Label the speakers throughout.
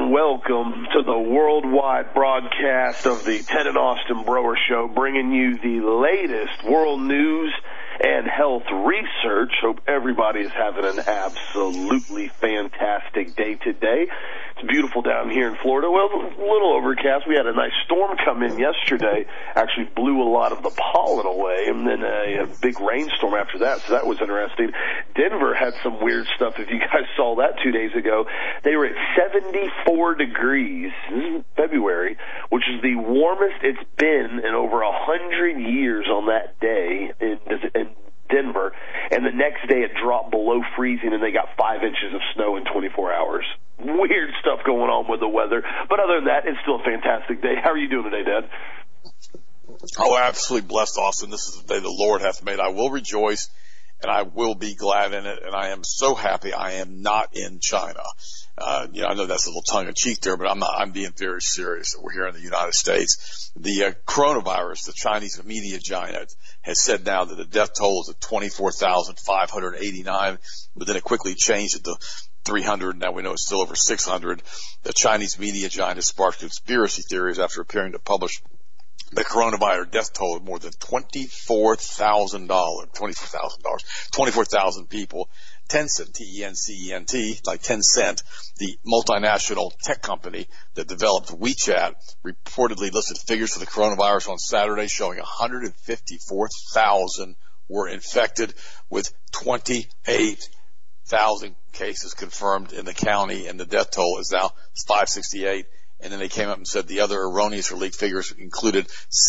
Speaker 1: and welcome to the worldwide broadcast of the Ted and Austin Broer Show, bringing you the latest world news and health research. Hope everybody is having an absolutely fantastic day today. It's beautiful down here in Florida. Well, a little overcast. We had a nice storm come in yesterday. Actually blew a lot of the pollen away, and then a big rainstorm after that, so that was interesting. Denver had some weird stuff. If you guys saw that 2 days ago, they were at 74 degrees. This is February, which is the warmest it's been in over 100 years on that day in Denver, and the next day it dropped below freezing, and they got 5 inches of snow in 24 hours. Weird stuff going on with the weather, but other than that, it's still a fantastic day. How are you doing today, Dad?
Speaker 2: Oh, absolutely blessed, Austin. This is the day the Lord hath made. I will rejoice, and I will be glad in it, and I am so happy I am not in China. I know that's a little tongue-in-cheek there, but I'm being very serious that we're here in the United States. The coronavirus, the Chinese media giant, has said now that the death toll is at 24,589, but then it quickly changed it to 300, and now we know it's still over 600. The Chinese media giant has sparked conspiracy theories after appearing to publish the coronavirus death toll of more than 24,000 people. Tencent, T-E-N-C-E-N-T, like Tencent, the multinational tech company that developed WeChat, reportedly listed figures for the coronavirus on Saturday showing 154,000 were infected, with 28,000 cases confirmed in the county, and the death toll is now 568. And then they came up and said the other erroneous or leaked figures included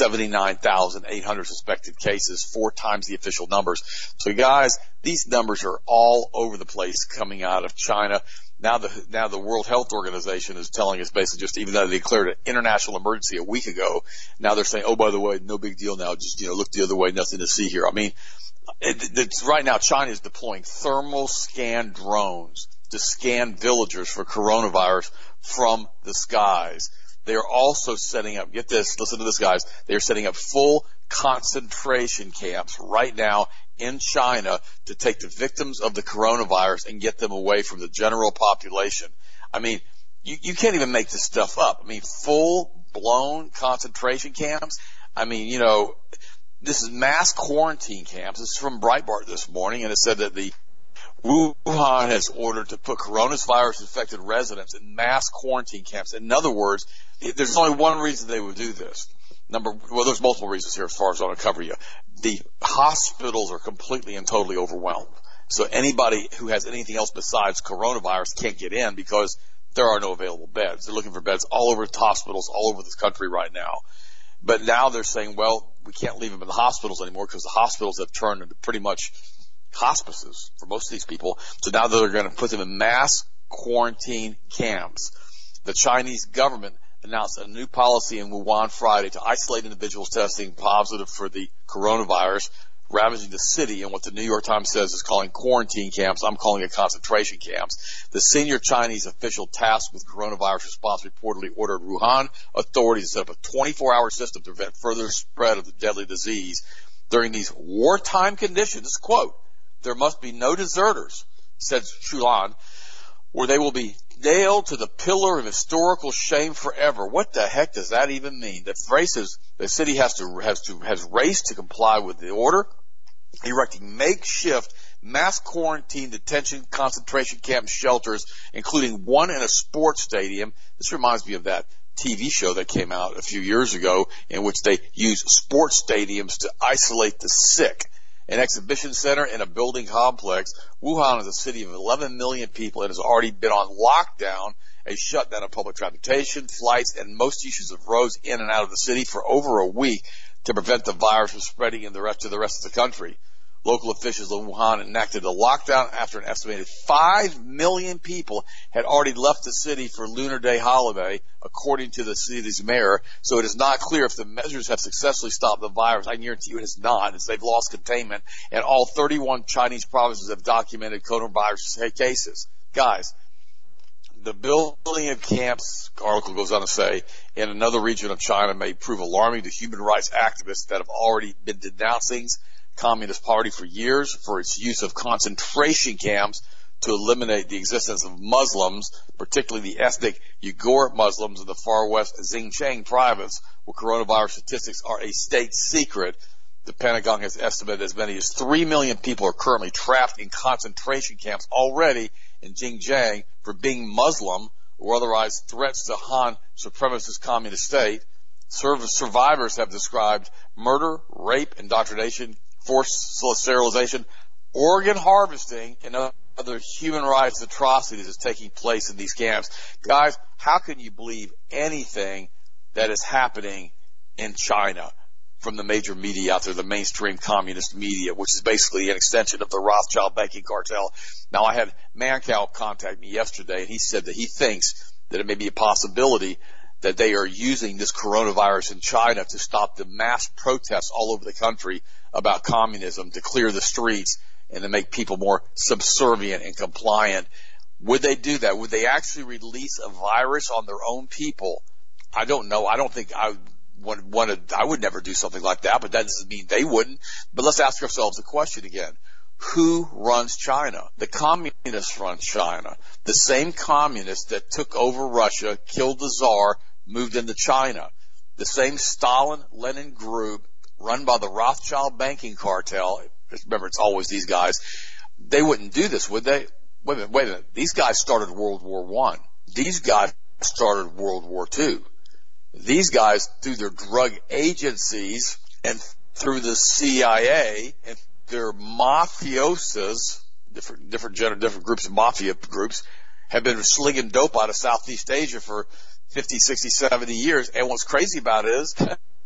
Speaker 2: 79,800 suspected cases, 4 times the official numbers. So guys, these numbers are all over the place coming out of China. Now the World Health Organization is telling us basically, just even though they declared an international emergency a week ago, now they're saying, oh, by the way, no big deal now, just, look the other way, nothing to see here. I mean, it's right now China is deploying thermal scan drones to scan villagers for coronavirus from the skies. They are also setting up, get this, listen to this, guys, they are setting up full concentration camps right now in China to take the victims of the coronavirus and get them away from the general population. I mean, you can't even make this stuff up. I mean, full-blown concentration camps. I mean, this is mass quarantine camps. This is from Breitbart this morning, and it said that the Wuhan has ordered to put coronavirus-infected residents in mass quarantine camps. In other words, there's only one reason they would do this. There's multiple reasons here as far as I want to cover you. The hospitals are completely and totally overwhelmed. So anybody who has anything else besides coronavirus can't get in because there are no available beds. They're looking for beds all over hospitals all over this country right now. But now they're saying, well, we can't leave them in the hospitals anymore because the hospitals have turned into pretty much hospices for most of these people. So now they're going to put them in mass quarantine camps. The Chinese government announced a new policy in Wuhan Friday to isolate individuals testing positive for the coronavirus, ravaging the city in what the New York Times says is calling quarantine camps. I'm calling it concentration camps. The senior Chinese official tasked with coronavirus response reportedly ordered Wuhan authorities to set up a 24-hour system to prevent further spread of the deadly disease. During these wartime conditions, this quote, there must be no deserters, said Chulan, or they will be nailed to the pillar of historical shame forever. What the heck does that even mean? The city has raced to comply with the order, erecting makeshift mass quarantine detention concentration camp shelters, including one in a sports stadium. This reminds me of that TV show that came out a few years ago in which they use sports stadiums to isolate the sick. An exhibition center and a building complex. Wuhan is a city of 11 million people and has already been on lockdown, a shutdown of public transportation, flights, and most uses of roads in and out of the city for over a week to prevent the virus from spreading to the rest of the country. Local officials in Wuhan enacted a lockdown after an estimated 5 million people had already left the city for Lunar Day holiday, according to the city's mayor. So it is not clear if the measures have successfully stopped the virus. I guarantee you it has not. They've lost containment, and all 31 Chinese provinces have documented coronavirus cases. Guys, the building of camps, article goes on to say, in another region of China may prove alarming to human rights activists that have already been denouncing Communist Party for years for its use of concentration camps to eliminate the existence of Muslims, particularly the ethnic Uyghur Muslims in the far west Xinjiang province, where coronavirus statistics are a state secret. The Pentagon has estimated as many as 3 million people are currently trapped in concentration camps already in Xinjiang for being Muslim or otherwise threats to Han supremacist communist state. Survivors have described murder, rape, indoctrination, forced sterilization, organ harvesting, and other human rights atrocities is taking place in these camps. Guys, how can you believe anything that is happening in China from the major media out there, the mainstream communist media, which is basically an extension of the Rothschild banking cartel? Now, I had Mancow contact me yesterday, and he said that he thinks that it may be a possibility that they are using this coronavirus in China to stop the mass protests all over the country about communism, to clear the streets and to make people more subservient and compliant. Would they do that? Would they actually release a virus on their own people? I don't know. I don't think I would never do something like that, but that doesn't mean they wouldn't. But let's ask ourselves the question again. Who runs China? The communists run China. The same communists that took over Russia, killed the Tsar, moved into China. The same Stalin-Lenin group run by the Rothschild banking cartel. Remember, it's always these guys. They wouldn't do this, would they? Wait a minute. These guys started World War I. These guys started World War II. These guys, through their drug agencies and through the CIA and their mafiosas, different groups of mafia groups, have been slinging dope out of Southeast Asia for 50, 60, 70 years. And what's crazy about it is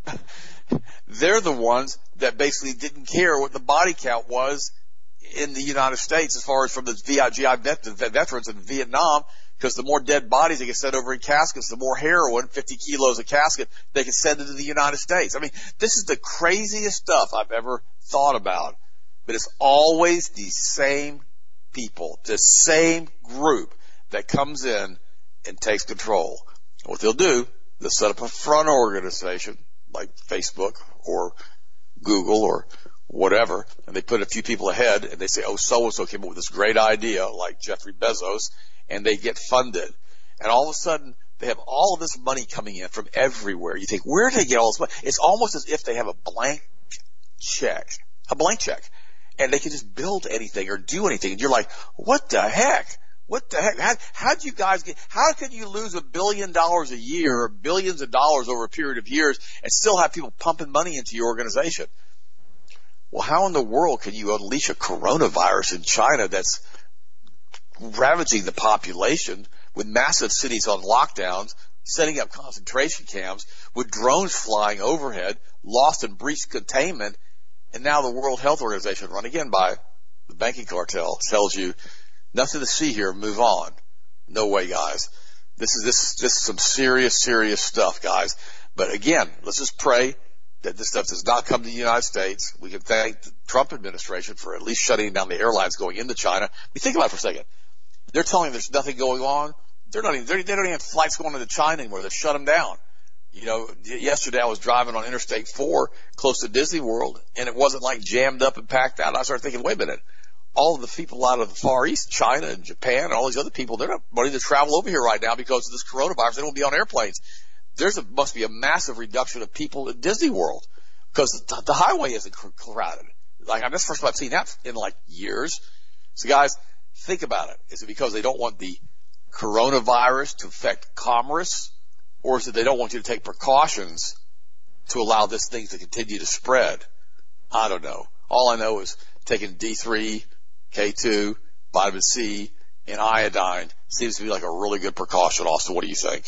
Speaker 2: they're the ones that basically didn't care what the body count was in the United States as far as from the GI veterans in Vietnam, because the more dead bodies they can send over in caskets, the more heroin, 50 kilos a casket, they can send into the United States. I mean, this is the craziest stuff I've ever thought about. But it's always the same people, the same group that comes in and takes control. What they'll do, they'll set up a front organization like Facebook or Google or whatever, and they put a few people ahead, and they say, oh, so-and-so came up with this great idea, like Jeffrey Bezos, and they get funded. And all of a sudden, they have all of this money coming in from everywhere. You think, where do they get all this money? It's almost as if they have a blank check, and they can just build anything or do anything. And you're like, what the heck? What the heck? How'd you guys how can you lose $1 billion a year or billions of dollars over a period of years and still have people pumping money into your organization? Well, how in the world can you unleash a coronavirus in China that's ravaging the population with massive cities on lockdowns, setting up concentration camps, with drones flying overhead, lost and breached containment, and now the World Health Organization, run again by the banking cartel, tells you nothing to see here, move on. No way, guys. This is some serious stuff, guys. But again, let's just pray that this stuff does not come to the United States. We can thank the Trump administration for at least shutting down the airlines going into China. Think about it for a second. They're telling there's nothing going on. They don't even have flights going into China anymore. They shut them down. You know, yesterday I was driving on Interstate 4 close to Disney World, and it wasn't like jammed up and packed out. I started thinking, wait a minute. All of the people out of the Far East, China and Japan and all these other people, they're not wanting to travel over here right now because of this coronavirus. They don't want to be on airplanes. Must be a massive reduction of people at Disney World because the highway isn't crowded. Like, that's the first time I've seen that in like years. So guys, think about it. Is it because they don't want the coronavirus to affect commerce, or is it they don't want you to take precautions to allow this thing to continue to spread? I don't know. All I know is taking D3, K2, vitamin C, and iodine seems to be like a really good precaution. Austin, what do you think?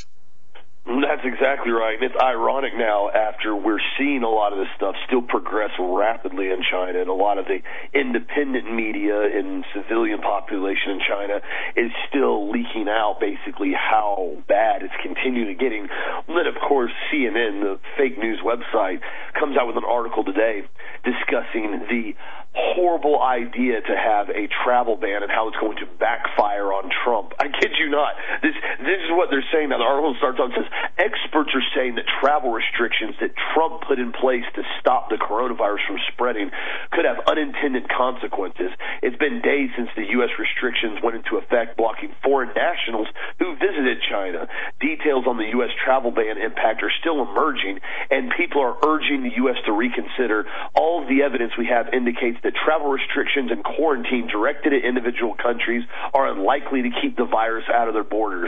Speaker 1: That's exactly right. And it's ironic now after we're seeing a lot of this stuff still progress rapidly in China, and a lot of the independent media and civilian population in China is still leaking out basically how bad it's continuing getting. Then, of course, CNN, the fake news website, comes out with an article today discussing the horrible idea to have a travel ban and how it's going to backfire on Trump. I kid you not. This is what they're saying. Now, the article starts out and says, Experts are saying that travel restrictions that Trump put in place to stop the coronavirus from spreading could have unintended consequences. It's been days since the U.S. restrictions went into effect, blocking foreign nationals who visited China. Details on the U.S. travel ban impact are still emerging, and people are urging the U.S. to reconsider. All of the evidence we have indicates that travel restrictions and quarantine directed at individual countries are unlikely to keep the virus out of their borders.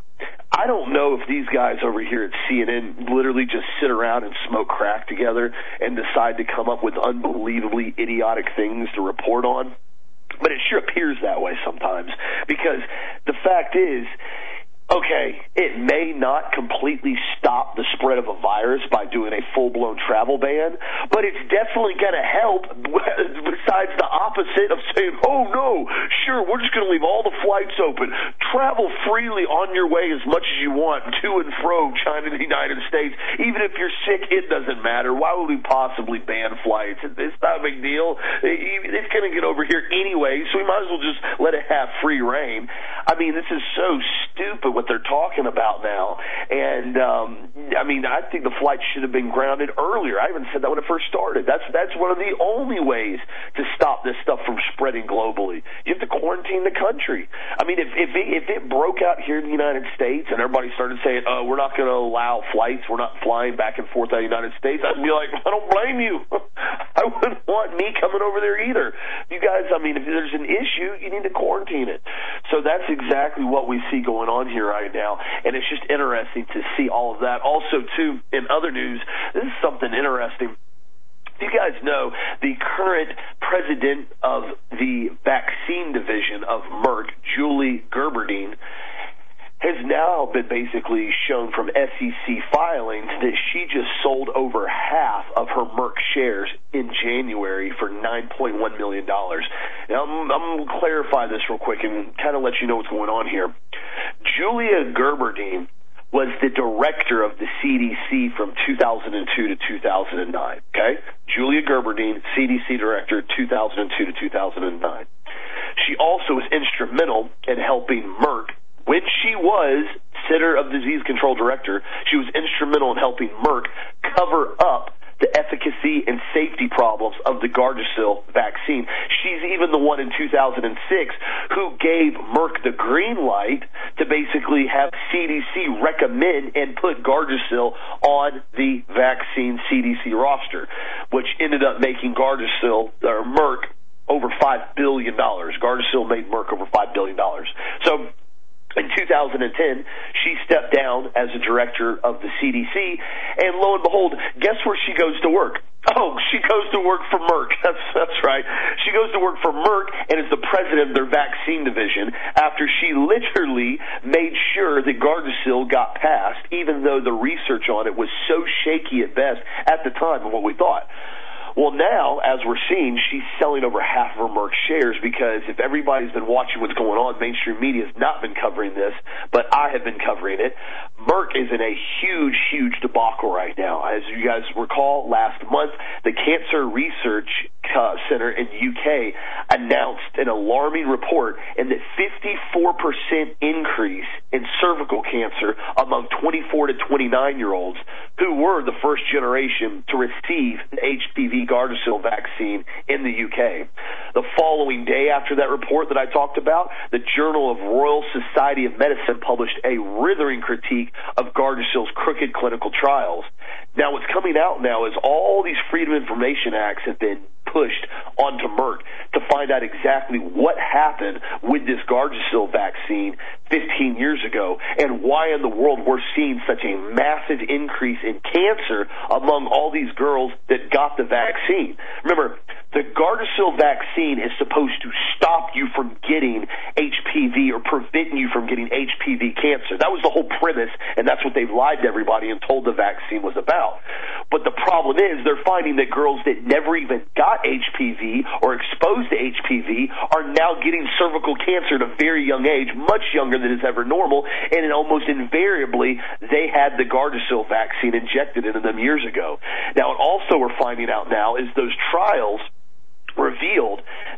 Speaker 1: I don't know if these guys over here at CNN literally just sit around and smoke crack together and decide to come up with unbelievably idiotic things to report on, but it sure appears that way sometimes, because the fact is, okay, it may not completely stop the spread of a virus by doing a full-blown travel ban, but it's definitely going to help, besides the opposite of saying, oh, no, sure, we're just going to leave all the flights open. Travel freely on your way as much as you want to and fro China to the United States. Even if you're sick, it doesn't matter. Why would we possibly ban flights? It's not a big deal. It's going to get over here anyway, so we might as well just let it have free reign. I mean, this is so stupid what they're talking about now. And, I think the flight should have been grounded earlier. I even said that when it first started. That's one of the only ways to stop this stuff from spreading globally. You have to quarantine the country. I mean, if it broke out here in the United States and everybody started saying, oh, we're not going to allow flights, we're not flying back and forth out of the United States, I'd be like, I don't blame you. I wouldn't want me coming over there either. You guys, if there's an issue, you need to quarantine it. So that's exactly what we see going on here right now, and it's just interesting to see all of that. Also, too, in other news, this is something interesting. You guys know the current president of the vaccine division of Merck, Julie Gerberding, has now been basically shown from SEC filings that she just sold over half of her Merck shares in January for $9.1 million. Now, I'm going to clarify this real quick and kind of let you know what's going on here. Julia Gerberding was the director of the CDC from 2002 to 2009, okay? Julia Gerberding, CDC director, 2002 to 2009. She also was instrumental in helping Merck. When she was Center of Disease Control Director, she was instrumental in helping Merck cover up the efficacy and safety problems of the Gardasil vaccine. She's even the one in 2006 who gave Merck the green light to basically have CDC recommend and put Gardasil on the vaccine CDC roster, which ended up making Gardasil, or Merck, over $5 billion. Gardasil made Merck over $5 billion. So, in 2010, she stepped down as a director of the CDC, and lo and behold, guess where she goes to work? Oh, she goes to work for Merck. That's right. She goes to work for Merck and is the president of their vaccine division after she literally made sure that Gardasil got passed, even though the research on it was so shaky at best at the time of what we thought. Well, now, as we're seeing, she's selling over half of her Merck shares, because if everybody's been watching what's going on, mainstream media has not been covering this, but I have been covering it. Merck is in a huge, huge debacle right now. As you guys recall, last month, the Cancer Research Center in the UK announced an alarming report in that 54% increase in cervical cancer among 24 to 29-year-olds who were the first generation to receive the HPV Gardasil vaccine in the UK. The following day after that report that I talked about, the Journal of Royal Society of Medicine published a withering critique of Gardasil's crooked clinical trials. Now, what's coming out now is all these Freedom of Information Acts have been pushed onto Merck to find out exactly what happened with this Gardasil vaccine 15 years ago, and why in the world we're seeing such a massive increase in cancer among all these girls that got the vaccine. Remember, the Gardasil vaccine is supposed to stop you from getting HPV or prevent you from getting HPV cancer. That was the whole premise, and that's what they've lied to everybody and told the vaccine was about. But the problem is they're finding that girls that never even got HPV or exposed to HPV are now getting cervical cancer at a very young age, much younger than is ever normal, and almost invariably they had the Gardasil vaccine injected into them years ago. Now, what also we're finding out now is those trials revealed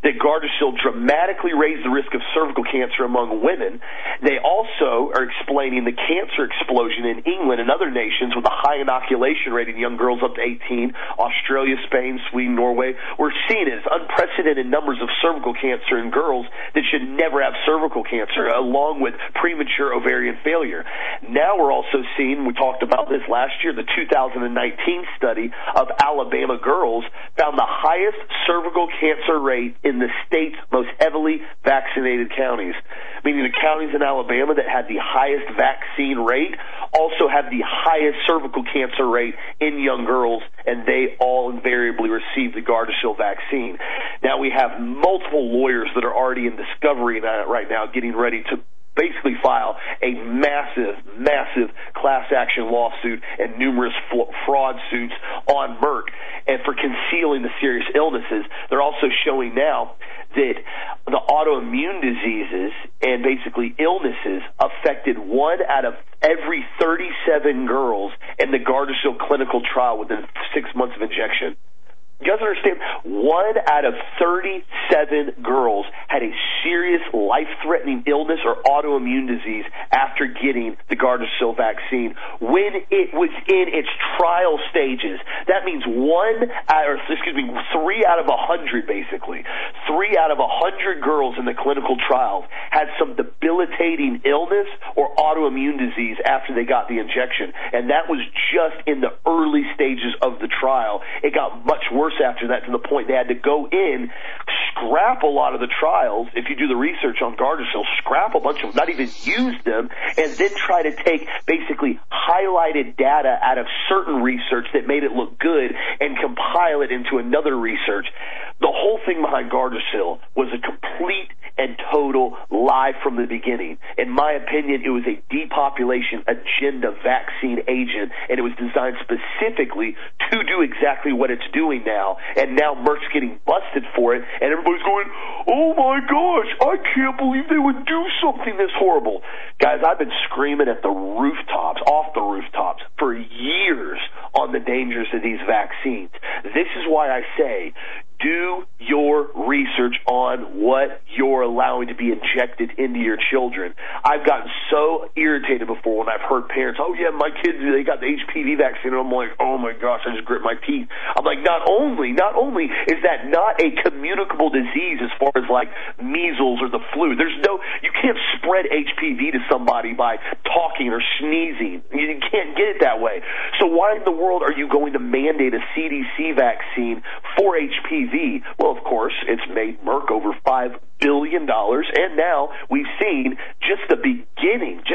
Speaker 1: that Gardasil dramatically raised the risk of cervical cancer among women. They also are explaining the cancer explosion in England and other nations with a high inoculation rate in young girls up to 18. Australia, Spain, Sweden, Norway. We're seeing it as unprecedented numbers of cervical cancer in girls that should never have cervical cancer, along with premature ovarian failure. Now we're also seeing, we talked about this last year, the 2019 study of Alabama girls found the highest cervical cancer rate in the state's most heavily vaccinated counties, meaning the counties in Alabama that had the highest vaccine rate also have the highest cervical cancer rate in young girls, and they all invariably received the Gardasil vaccine. Now we have multiple lawyers that are already in discovery right now getting ready to basically file a massive class action lawsuit and numerous fraud suits on Merck and for concealing the serious illnesses. They're also showing now that the autoimmune diseases and basically illnesses affected 1 out of every 37 girls in the Gardasil clinical trial within 6 months of injection. You guys understand? 1 out of 37 girls had a serious life-threatening illness or autoimmune disease after getting the Gardasil vaccine when it was in its trial stages. That means 3 out of 100, basically. 3 out of 100 girls in the clinical trials had some debilitating illness or autoimmune disease after they got the injection. And that was just in the early stages of the trial. It got much worse after that, to the point they had to go in, scrap a lot of the trials. If you do the research on Gardasil, scrap a bunch of them, not even use them, and then try to take basically highlighted data out of certain research that made it look good and compile it into another research. The whole thing behind Gardasil was a complete and total lie from the beginning. In my opinion, it was a depopulation agenda vaccine agent, and it was designed specifically to do exactly what it's doing now. And now Merck's getting busted for it, and everybody's going, oh my gosh, I can't believe they would do something this horrible. Guys, I've been screaming at the rooftops, off the rooftops, for years on the dangers of these vaccines. This is why I say, do your research on what you're allowing to be injected into your children. I've gotten so irritated before when I've heard parents, oh yeah, my kids, they got the HPV vaccine, and I'm like, oh my gosh, I just grit my teeth. I'm like, not only is that not a communicable disease as far as like measles or the flu. You can't spread HPV to somebody by talking or sneezing. You can't get it that way. So why in the world are you going to mandate a CDC vaccine for HPV? Well, of course, it's made Merck over $5 billion, and now we've seen just the beginning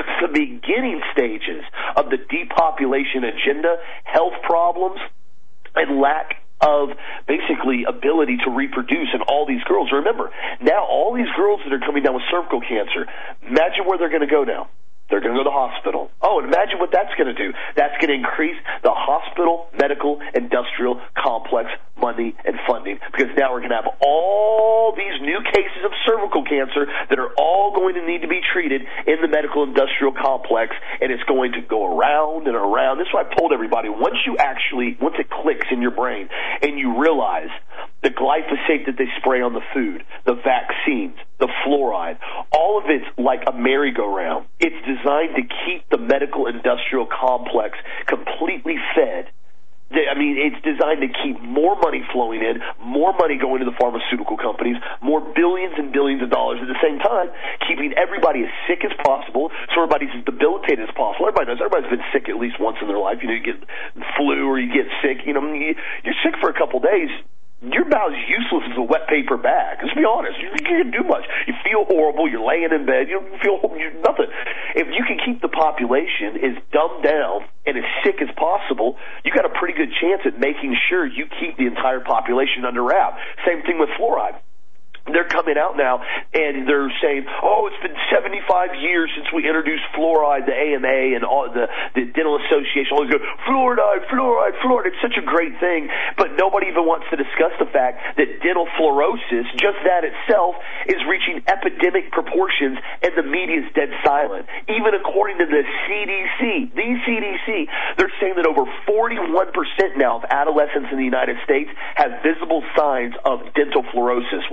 Speaker 1: stages of the depopulation agenda, health problems, and lack of basically ability to reproduce in all these girls. Remember, now all these girls that are coming down with cervical cancer, imagine where they're going to go now. They're going to go to the hospital. Oh, and imagine what that's going to do. That's going to increase the hospital, medical, industrial complex money and funding, because now we're going to have all these new cases of cervical cancer that are all going to need to be treated in the medical industrial complex, and it's going to go around and around. This is why I've told everybody, once it clicks in your brain and you realize the glyphosate that they spray on the food, the vaccines, the fluoride, all of it's like a merry-go-round. It's designed to keep the medical industrial complex completely fed. I mean, it's designed to keep more money flowing in, more money going to the pharmaceutical companies, more billions and billions of dollars at the same time, keeping everybody as sick as possible, so everybody's as debilitated as possible. Everybody's been sick at least once in their life. You know, you get flu or you get sick. You know, you're sick for a couple days. You're about as useless as a wet paper bag. Let's be honest. You can't do much. You feel horrible. You're laying in bed. You don't feel nothing. If you can keep the population as dumbed down and as sick as possible, you got a pretty good chance at making sure you keep the entire population under wrap. Same thing with fluoride. They're coming out now and they're saying, oh, it's been 75 years since we introduced fluoride, the AMA and all the Dental Association. Always go, fluoride. It's such a great thing. But nobody even wants to discuss the fact that dental fluorosis, just that itself, is reaching epidemic proportions, and the media is dead silent. Even according to the CDC, they're saying that over 41% now of adolescents in the United States have visible signs of dental fluorosis, which is over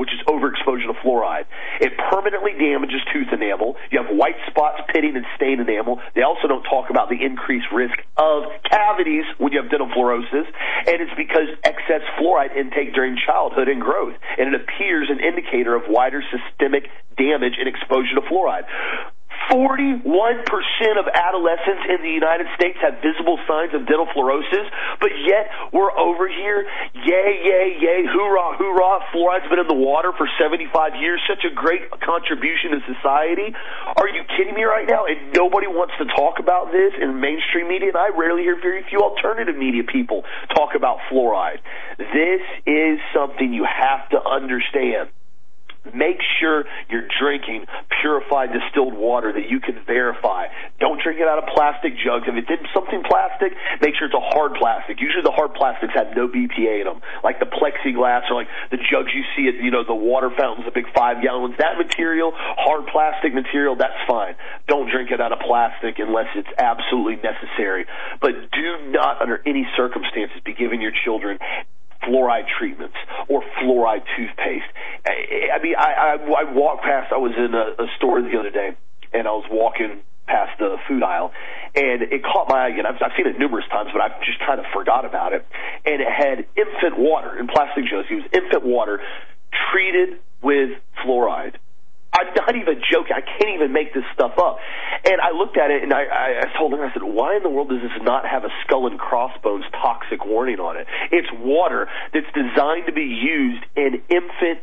Speaker 1: overexposure to fluoride. It permanently damages tooth enamel. You have white spots, pitting, and stained enamel. They also don't talk about the increased risk of cavities when you have dental fluorosis, and it's because excess fluoride intake during childhood and growth, and it appears an indicator of wider systemic damage and exposure to fluoride. 41% of adolescents in the United States have visible signs of dental fluorosis, but yet we're over here, yay, hoorah, hoorah, fluoride's been in the water for 75 years, such a great contribution to society. Are you kidding me right now? And nobody wants to talk about this in mainstream media, and I rarely hear very few alternative media people talk about fluoride. This is something you have to understand. Make sure you're drinking purified distilled water that you can verify. Don't drink it out of plastic jugs. If it did something plastic, make sure it's a hard plastic. Usually the hard plastics have no BPA in them, like the plexiglass or like the jugs you see at, the water fountains, the big 5 gallons. That material, hard plastic material, that's fine. Don't drink it out of plastic unless it's absolutely necessary. But do not, under any circumstances, be giving your children fluoride treatments or fluoride toothpaste. I walked past, I was in a store the other day, and I was walking past the food aisle, and it caught my eye again. I've seen it numerous times, but I've just kind of forgot about it. And it had infant water in plastic jugs. It was infant water treated with fluoride. I'm not even joking. I can't even make this stuff up. And I looked at it, and I told her, I said, why in the world does this not have a skull and crossbones toxic warning on it? It's water that's designed to be used in infant,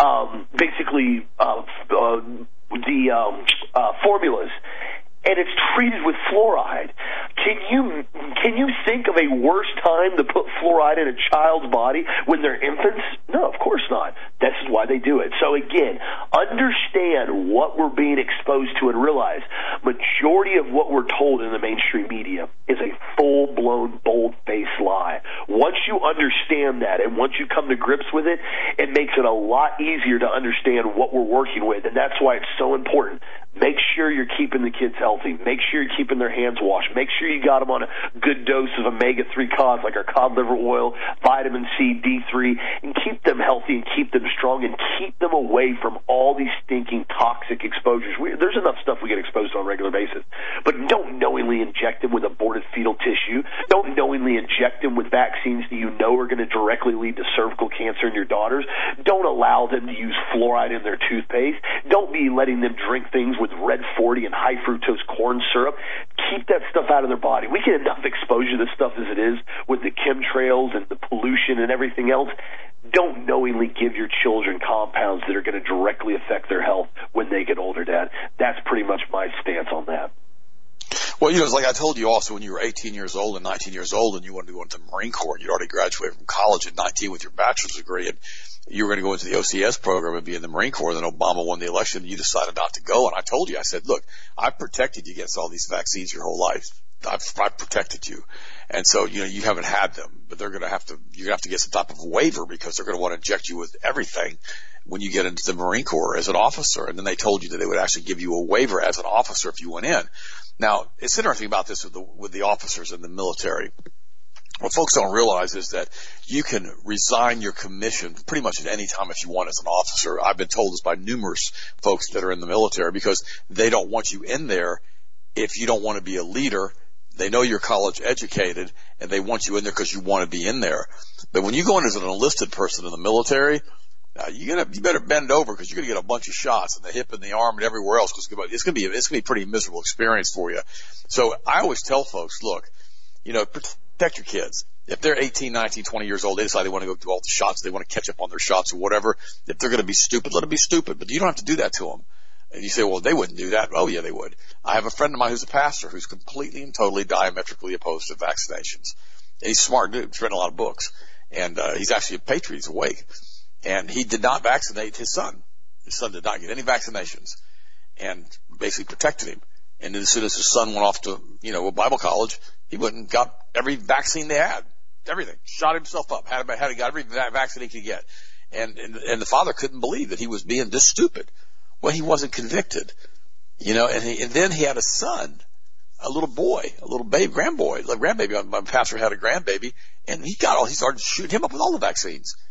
Speaker 1: formulas. And it's treated with fluoride. Can you think of a worse time to put fluoride in a child's body when they're infants? No, of course not. This is why they do it. So again, understand what we're being exposed to and realize majority of what we're told in the mainstream media is a full-blown, bold-faced lie. Once you understand that and once you come to grips with it, it makes it a lot easier to understand what we're working with. And that's why it's so important. Make sure you're keeping the kids healthy. Make sure you're keeping their hands washed. Make sure you got them on a good dose of omega-3 cods like our cod liver oil, vitamin C, D3, and keep them healthy and keep them strong and keep them away from all these stinking toxic exposures. There's enough stuff we get exposed to on a regular basis. But don't knowingly inject them with aborted fetal tissue. Don't knowingly inject them with vaccines that you know are going to directly lead to cervical cancer in your daughters. Don't allow them to use fluoride in their toothpaste. Don't be letting them drink things with red 40 and high fructose corn syrup. Keep that stuff out of their body. We get enough exposure to this stuff as it is with the chemtrails and the pollution and everything else. Don't knowingly give your children compounds that are going to directly affect their health when they get older, Dad. That's pretty much my stance on that.
Speaker 2: Well, it's like I told you also when you were 18 years old and 19 years old and you wanted to go into the Marine Corps and you'd already graduated from college at 19 with your bachelor's degree and you were going to go into the OCS program and be in the Marine Corps, then Obama won the election and you decided not to go. And I told you, I said, look, I've protected you against all these vaccines your whole life. I've protected you. And so, you haven't had them, but you're going to have to get some type of waiver because they're going to want to inject you with everything when you get into the Marine Corps as an officer. And then they told you that they would actually give you a waiver as an officer if you went in. Now, it's interesting about this with the officers in the military. What folks don't realize is that you can resign your commission pretty much at any time if you want as an officer. I've been told this by numerous folks that are in the military because they don't want you in there if you don't want to be a leader. They know you're college educated and they want you in there because you want to be in there. But when you go in as an enlisted person in the military, you better bend over because you're going to get a bunch of shots in the hip and the arm and everywhere else. Cause it's going to be a pretty miserable experience for you. So I always tell folks, look, protect your kids. If they're 18, 19, 20 years old, they decide they want to go do all the shots, they want to catch up on their shots or whatever. If they're going to be stupid, let them be stupid. But you don't have to do that to them. And you say, well, they wouldn't do that. Oh, yeah, they would. I have a friend of mine who's a pastor who's completely and totally diametrically opposed to vaccinations. And he's a smart dude. He's written a lot of books. And he's actually a patriot. He's awake. And he did not vaccinate his son. His son did not get any vaccinations and basically protected him. And as soon as his son went off to, a Bible college, he went and got every vaccine they had. Everything. Shot himself up. Got every vaccine he could get. And the father couldn't believe that he was being this stupid. Well, he wasn't convicted, and then he had a son, a little boy, a little grandbaby. My pastor had a grandbaby, and he started shooting him up with all the vaccines.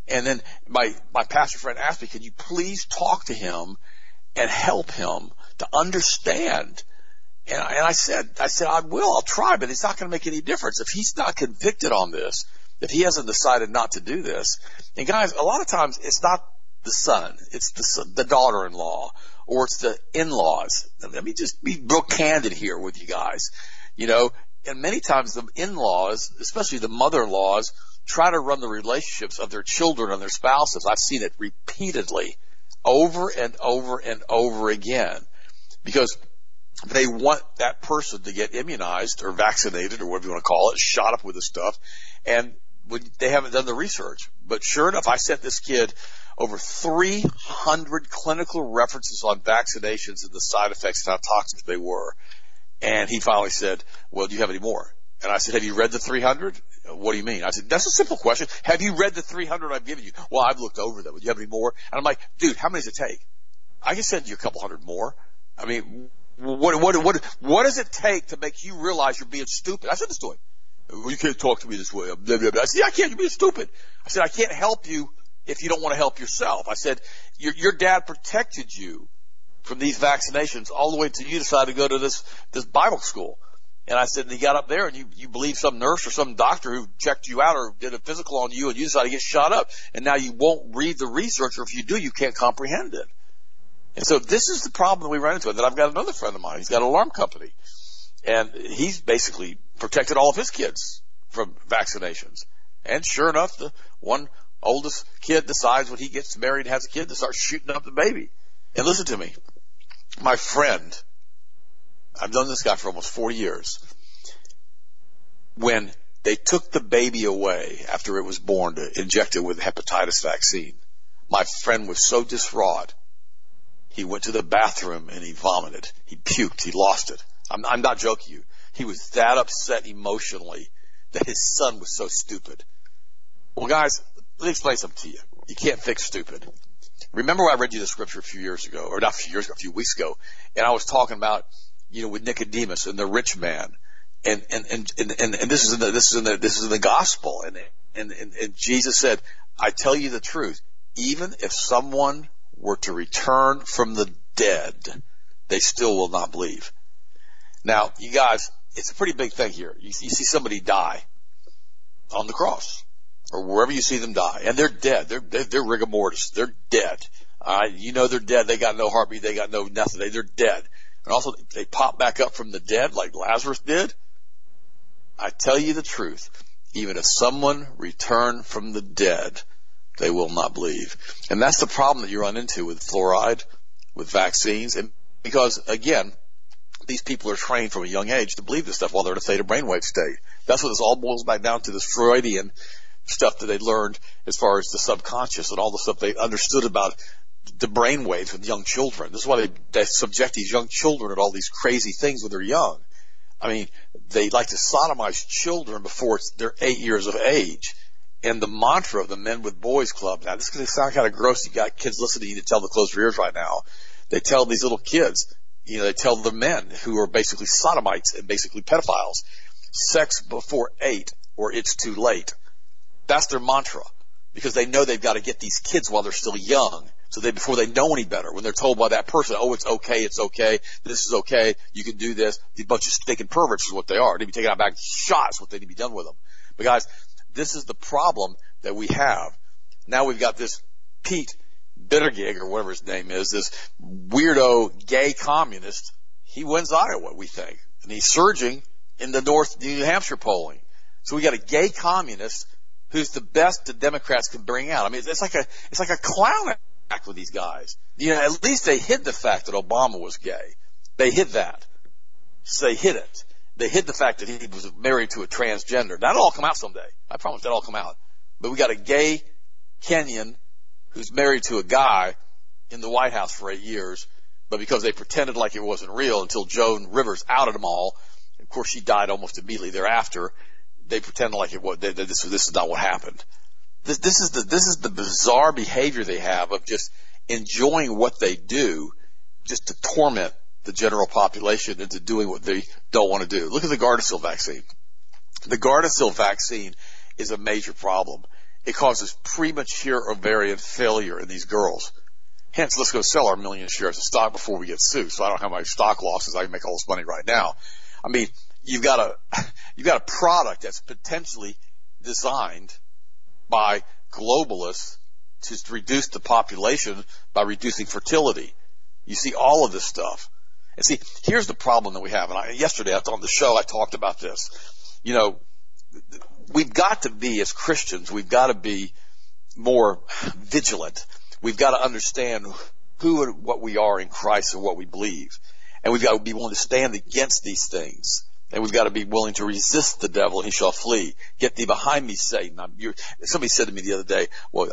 Speaker 2: And then my pastor friend asked me, can you please talk to him and help him to understand? And I said, I will, I'll try, but it's not going to make any difference. If he's not convicted on this, if he hasn't decided not to do this, and guys, a lot of times it's not the son, it's the daughter-in-law, or it's the in-laws. Let me just be real candid here with you guys. You know, and many times the in-laws, especially the mother-in-laws, try to run the relationships of their children and their spouses. I've seen it repeatedly, over and over and over again, because they want that person to get immunized or vaccinated or whatever you want to call it, shot up with this stuff, and they haven't done the research. But sure enough, I sent this kid over 300 clinical references on vaccinations and the side effects and how toxic they were. And he finally said, well, do you have any more? And I said, have you read the 300? What do you mean? I said, that's a simple question. Have you read the 300 I've given you? Well, I've looked over them. Do you have any more? And I'm like, dude, how many does it take? I can send you a couple hundred more. I mean, what does it take to make you realize you're being stupid? I said this to him. Well, you can't talk to me this way. Blah, blah, blah. I said, yeah, I can't. You're being stupid. I said, I can't help you if you don't want to help yourself. I said, your dad protected you from these vaccinations all the way until you decided to go to this Bible school. And I said, and you got up there and you believe some nurse or some doctor who checked you out or did a physical on you and you decided to get shot up. And now you won't read the research, or if you do, you can't comprehend it. And so this is the problem that we run into. And then I've got another friend of mine. He's got an alarm company. And he's basically protected all of his kids from vaccinations. And sure enough, the one oldest kid decides when he gets married and has a kid to start shooting up the baby. And listen to me. My friend, I've known this guy for almost 40 years. When they took the baby away after it was born to inject it with hepatitis vaccine, my friend was so distraught. He went to the bathroom and he vomited. He puked. He lost it. I'm not joking you. He was that upset emotionally that his son was so stupid. Well, guys, let me explain something to you. You can't fix stupid. Remember I read you the scripture a few years ago, or not a few years ago, a few weeks ago, and I was talking about, with Nicodemus and the rich man, and this is in the gospel, and Jesus said, I tell you the truth, even if someone were to return from the dead, they still will not believe. Now, you guys, it's a pretty big thing here. You see somebody die on the cross, or wherever you see them die, and they're dead. They're rigor mortis. They're dead. They're dead. They got no heartbeat. They got no nothing. They're dead. And also, they pop back up from the dead like Lazarus did. I tell you the truth. Even if someone returned from the dead, they will not believe. And that's the problem that you run into with fluoride, with vaccines, and because, again, these people are trained from a young age to believe this stuff while they're in a theta brainwave state. That's what this all boils back down to, this Freudian stuff that they learned as far as the subconscious and all the stuff they understood about the brain waves with young children. This is why they subject these young children to all these crazy things when they're young. I mean, they like to sodomize children before they're 8 years of age. And the mantra of the Men with Boys Club, now this is going to sound kind of gross. You got kids listening to you to tell to close your ears right now. They tell these little kids, they tell the men who are basically sodomites and basically pedophiles, sex before 8 or it's too late. That's their mantra, because they know they've got to get these kids while they're still young. So before they know any better, when they're told by that person, oh, it's okay, this is okay, you can do this, these bunch of stinking perverts is what they are. They need to be taken out back shots, what they need to be done with them. But guys, this is the problem that we have. Now we've got this Pete Buttigieg, or whatever his name is, this weirdo gay communist. He wins Iowa, we think. And he's surging in the New Hampshire polling. So we got a gay communist who's the best the Democrats can bring out. I mean, it's like a clown act with these guys. At least they hid the fact that Obama was gay. They hid that. So they hid it. They hid the fact that he was married to a transgender. That'll all come out someday. I promise that'll all come out. But we got a gay Kenyan who's married to a guy in the White House for 8 years, but because they pretended like it wasn't real until Joan Rivers outed them all, of course she died almost immediately thereafter, they pretended like it was, this is not what happened. This is the bizarre behavior they have of just enjoying what they do just to torment the general population into doing what they don't want to do. Look at the Gardasil vaccine. The Gardasil vaccine is a major problem. it causes premature ovarian failure in these girls. Hence, let's go sell our 1 million shares of stock before we get sued. So I don't have my stock losses. I can make all this money right now. I mean, you've got a product that's potentially designed by globalists to reduce the population by reducing fertility. You see all of this stuff. And see, here's the problem that we have. And yesterday on the show, I talked about this. You know, we've got to be, as Christians, we've got to be more vigilant. We've got to understand who and what we are in Christ and what we believe. And we've got to be willing to stand against these things. And we've got to be willing to resist the devil, and he shall flee. Get thee behind me, Satan. Somebody said to me the other day, well,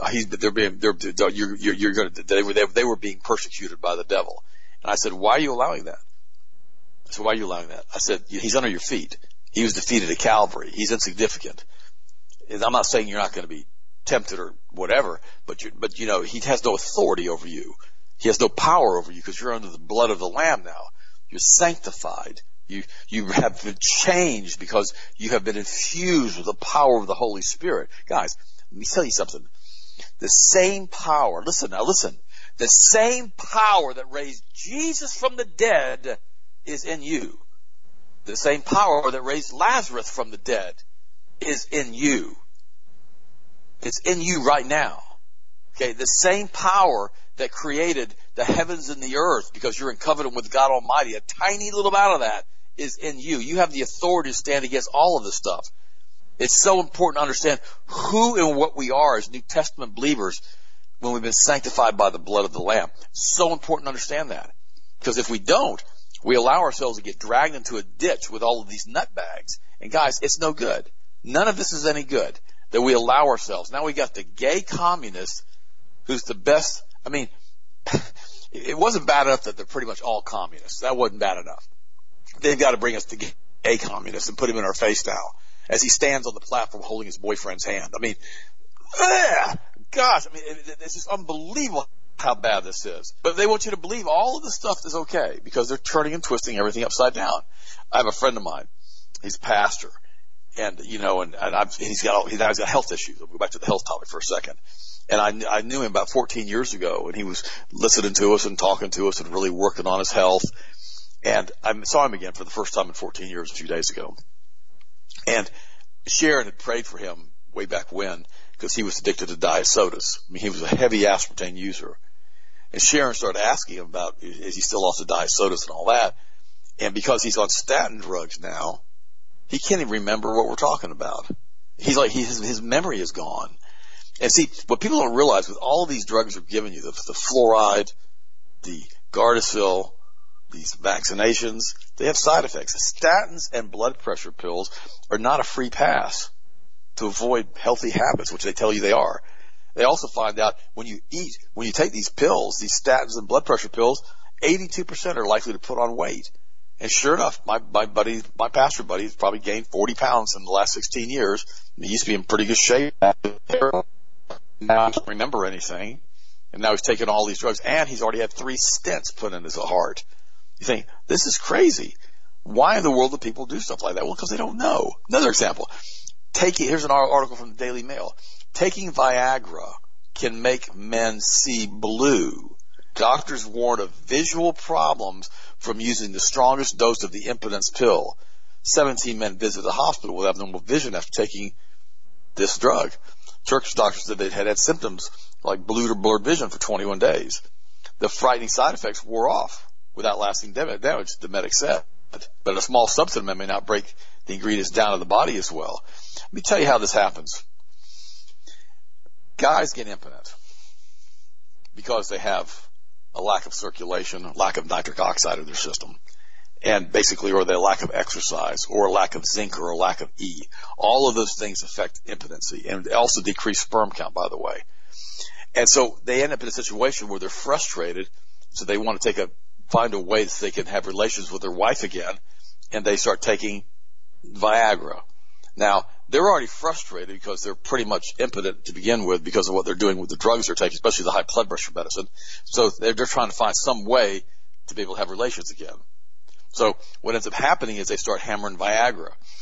Speaker 2: they were being persecuted by the devil. And I said, why are you allowing that? I said, why are you allowing that? I said, he's under your feet. He was defeated at Calvary. He's insignificant. And I'm not saying you're not going to be tempted or whatever, but you know, he has no authority over you. He has no power over you because you're under the blood of the Lamb now. You're sanctified. You have been changed because you have been infused with the power of the Holy Spirit. Guys, let me tell you something. The same power, listen, the same power that raised Jesus from the dead is in you. The same power that raised Lazarus from the dead is in you. It's in you right now. Okay, the same power that created the heavens and the earth because you're in covenant with God Almighty, a tiny little amount of that is in you. You have the authority to stand against all of this stuff. It's so important to understand who and what we are as New Testament believers when we've been sanctified by the blood of the Lamb. So important to understand that. Because if we don't, we allow ourselves to get dragged into a ditch with all of these nutbags. And guys, it's no good. None of this is any good that we allow ourselves. Now we got the gay communist who's the best. I mean, it wasn't bad enough that they're pretty much all communists. That wasn't bad enough. They've got to bring us the gay communist and put him in our face now as he stands on the platform holding his boyfriend's hand. I mean, gosh, I mean, it's just unbelievable how bad this is. But they want you to believe all of this stuff is okay because they're turning and twisting everything upside down. I have a friend of mine. He's a pastor. And, you know, he's got health issues. I'll go back to the health topic for a second. And I knew him about 14 years ago, and he was listening to us and talking to us and really working on his health. And I saw him again for the first time in 14 years a few days ago. And Sharon had prayed for him way back when because he was addicted to diet sodas. I mean, he was a heavy aspartame user. And Sharon started asking him about, is he still off the diet sodas and all that? And because he's on statin drugs now, he can't even remember what we're talking about. He's like, his memory is gone. And see, what people don't realize with all of these drugs are giving you, the fluoride, the Gardasil, these vaccinations, they have side effects. Statins and blood pressure pills are not a free pass to avoid healthy habits, which they tell you they are. They also find out when you take these pills, these statins and blood pressure pills, 82% are likely to put on weight. And sure enough, my pastor buddy has probably gained 40 pounds in the last 16 years. He used to be in pretty good shape. Now he doesn't remember anything. And now he's taking all these drugs. And he's already had 3 stents put in his heart. You think, this is crazy. Why in the world do people do stuff like that? Well, because they don't know. Another example. Here's an article from the Daily Mail. Taking Viagra can make men see blue. Doctors warn of visual problems from using the strongest dose of the impotence pill. 17 men visited the hospital with abnormal vision after taking this drug. Turkish doctors said they had symptoms like blurred vision for 21 days. The frightening side effects wore off without lasting damage, the medic said. But a small subset of them may not break the ingredients down to the body as well. Let me tell you how this happens. Guys get impotent because they have a lack of circulation, a lack of nitric oxide in their system, and basically, or the lack of exercise, or a lack of zinc, or a lack of E. All of those things affect impotency, and they also decrease sperm count, by the way. And so they end up in a situation where they're frustrated, so they want to find a way that they can have relations with their wife again, and they start taking Viagra. Now, they're already frustrated because they're pretty much impotent to begin with because of what they're doing with the drugs they're taking, especially the high blood pressure medicine. So they're trying to find some way to be able to have relations again. So what ends up happening is they start hammering Viagra.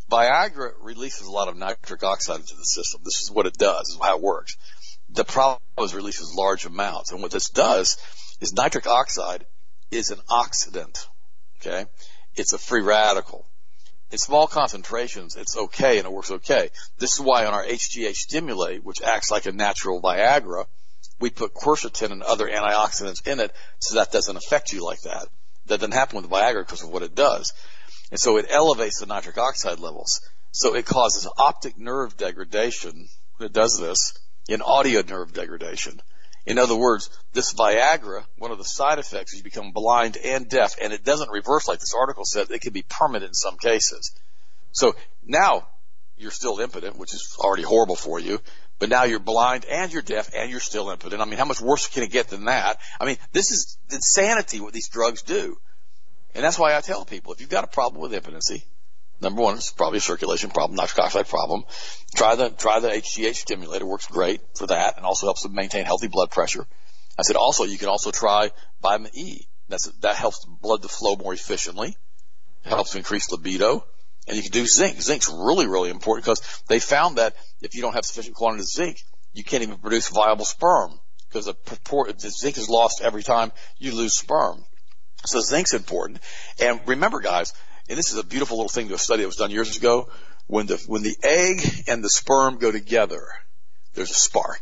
Speaker 2: Viagra releases a lot of nitric oxide into the system. This is what it does. This is how it works. The problem is it releases large amounts. And what this does is nitric oxide is an oxidant. Okay? It's a free radical. In small concentrations, it's okay and it works okay. This is why on our HGH Stimulate, which acts like a natural Viagra, we put quercetin and other antioxidants in it so that doesn't affect you like that. That doesn't happen with Viagra because of what it does. And so it elevates the nitric oxide levels. So it causes optic nerve degradation. It does this in audio nerve degradation. In other words, this Viagra, one of the side effects is you become blind and deaf, and it doesn't reverse like this article said. It can be permanent in some cases. So now you're still impotent, which is already horrible for you, but now you're blind and you're deaf and you're still impotent. I mean, how much worse can it get than that? I mean, this is insanity what these drugs do. And that's why I tell people, if you've got a problem with impotency, number one, it's probably a circulation problem, nitric oxide problem. Try the HGH stimulator. Works great for that and also helps to maintain healthy blood pressure. I said also, you can also try vitamin E. That helps blood to flow more efficiently. It helps to increase libido. And you can do zinc. Zinc's really, really important because they found that if you don't have sufficient quantity of zinc, you can't even produce viable sperm because the zinc is lost every time you lose sperm. So zinc's important. And remember, guys, and this is a beautiful little thing to a study that was done years ago, when the egg and the sperm go together, there's a spark.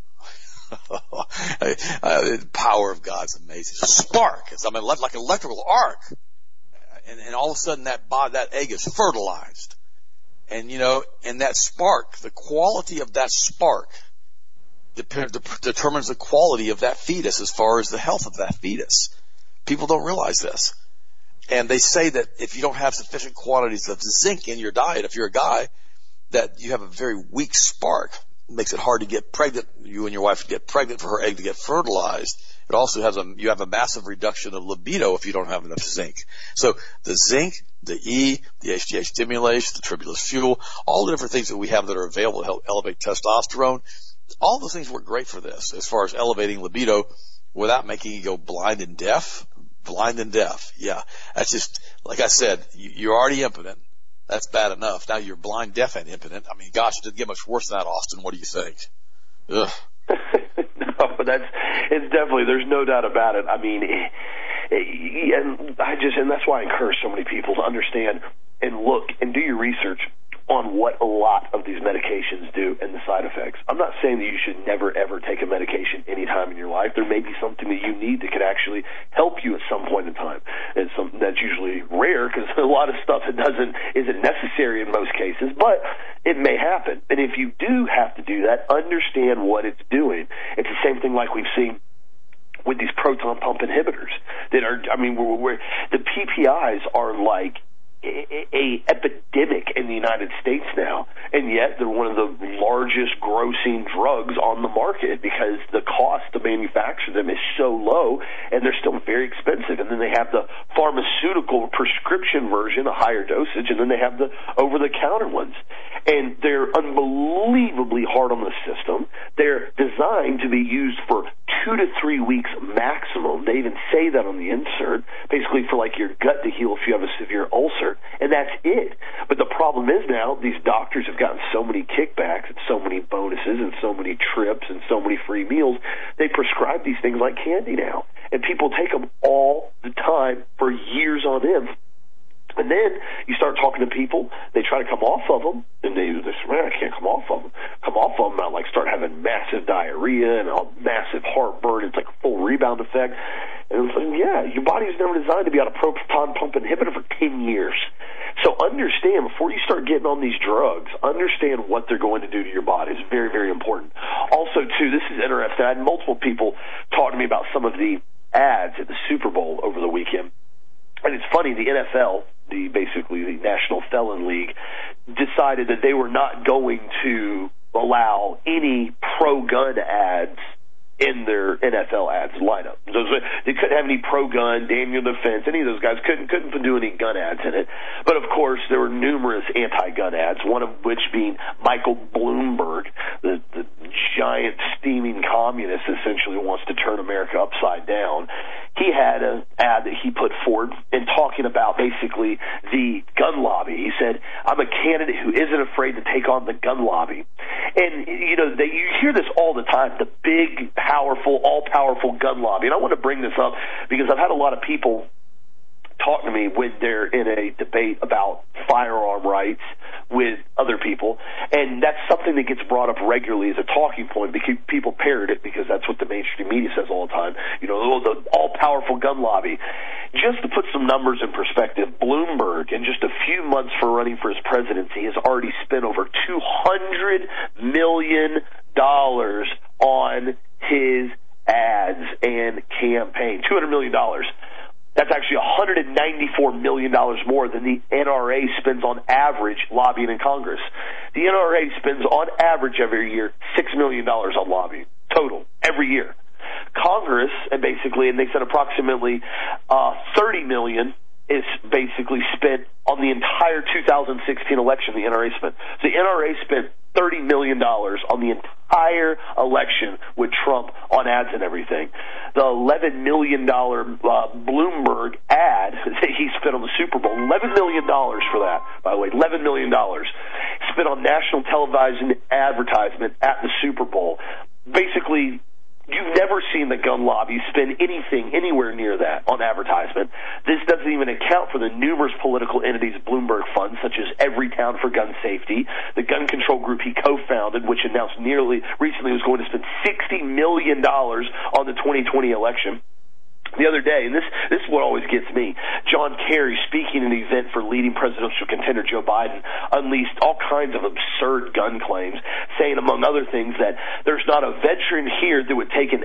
Speaker 2: The power of God's amazing. It's a spark. It's like an electrical arc. And all of a sudden that egg is fertilized. And and that spark, the quality of that spark determines the quality of that fetus as far as the health of that fetus. People don't realize this. And they say that if you don't have sufficient quantities of zinc in your diet, if you're a guy, that you have a very weak spark. It makes it hard to get pregnant, you and your wife get pregnant, for her egg to get fertilized. It also you have a massive reduction of libido if you don't have enough zinc. So the zinc, the E, the HGH stimulation, the tribulus fuel, all the different things that we have that are available to help elevate testosterone, all those things work great for this as far as elevating libido without making you go blind and deaf. Blind and deaf. Yeah. That's just, like I said, you're already impotent. That's bad enough. Now you're blind, deaf, and impotent. I mean, gosh, it doesn't get much worse than that, Austin. What do you think? Ugh.
Speaker 1: No, it's definitely, there's no doubt about it. I mean, and that's why I encourage so many people to understand and look and do your research on what a lot of these medications do and the side effects. I'm not saying that you should never, ever take a medication any time in your life. There may be something that you need that could actually help you at some point in time. It's something that's usually rare because a lot of stuff isn't necessary in most cases, but it may happen. And if you do have to do that, understand what it's doing. It's the same thing like we've seen with these proton pump inhibitors that are, where the PPIs are like a epidemic in the United States now, and yet they're one of the largest grossing drugs on the market because the cost to manufacture them is so low, and they're still very expensive. And then they have the pharmaceutical prescription version, a higher dosage, and then they have the over-the-counter ones. And they're unbelievably hard on the system. They're designed to be used for 2 to 3 weeks maximum. They even say that on the insert, basically for like your gut to heal if you have a severe ulcer, and that's it. But the problem is now these doctors have gotten so many kickbacks and so many bonuses and so many trips and so many free meals, they prescribe these things like candy now. And people take them all the time for years on end. And then you start talking to people, they try to come off of them, and they say, man, I can't come off of them. Come off of them, I start having massive diarrhea and a massive heartburn. It's like a full rebound effect. And it's like, yeah, your body is never designed to be on a proton pump inhibitor for 10 years. So understand, before you start getting on these drugs, understand what they're going to do to your body. It's very, very important. Also, too, this is interesting. I had multiple people talk to me about some of the ads at the Super Bowl over the weekend. And it's funny, the NFL, basically the National Felon League, decided that they were not going to allow any pro-gun ads in their NFL ads lineup. They couldn't have any pro-gun, Daniel Defense, any of those guys couldn't do any gun ads in it. But of course, there were numerous anti-gun ads, one of which being Michael Bloomberg, the giant steaming communist, essentially wants to turn America upside down. he had an ad that he put forward in talking about basically the gun lobby. He said, I'm a candidate who isn't afraid to take on the gun lobby. And, you know, you hear this all the time, the big, powerful, all-powerful gun lobby. And I want to bring this up because I've had a lot of people talk to me when they're in a debate about firearm rights with other people, and that's something that gets brought up regularly as a talking point because people parrot it because that's what the mainstream media says all the time. You know, the all-powerful gun lobby. Just to put some numbers in perspective, Bloomberg, in just a few months for running for his presidency, has already spent over $200 million on his ads and campaign. $200 million. That's actually $194 million more than the NRA spends on average lobbying in Congress. The NRA spends on average every year $6 million on lobbying, total, every year. Congress, and they said approximately $30 million is basically spent on the entire 2016 election the NRA spent. So the NRA spent $30 million on the entire election with Trump on ads and everything. The $11 million Bloomberg ad that he spent on the Super Bowl, $11 million for that, by the way, $11 million spent on national television advertisement at the Super Bowl. Basically, you've never seen the gun lobby spend anything anywhere near that on advertisement. This doesn't even account for the numerous political entities Bloomberg funds, such as Everytown for Gun Safety, the gun control group he co-founded, which announced recently was going to spend $60 million on the 2020 election. The other day, and this is what always gets me, John Kerry, speaking at an event for leading presidential contender Joe Biden, unleashed all kinds of absurd gun claims, saying, among other things, that there's not a veteran here that would take an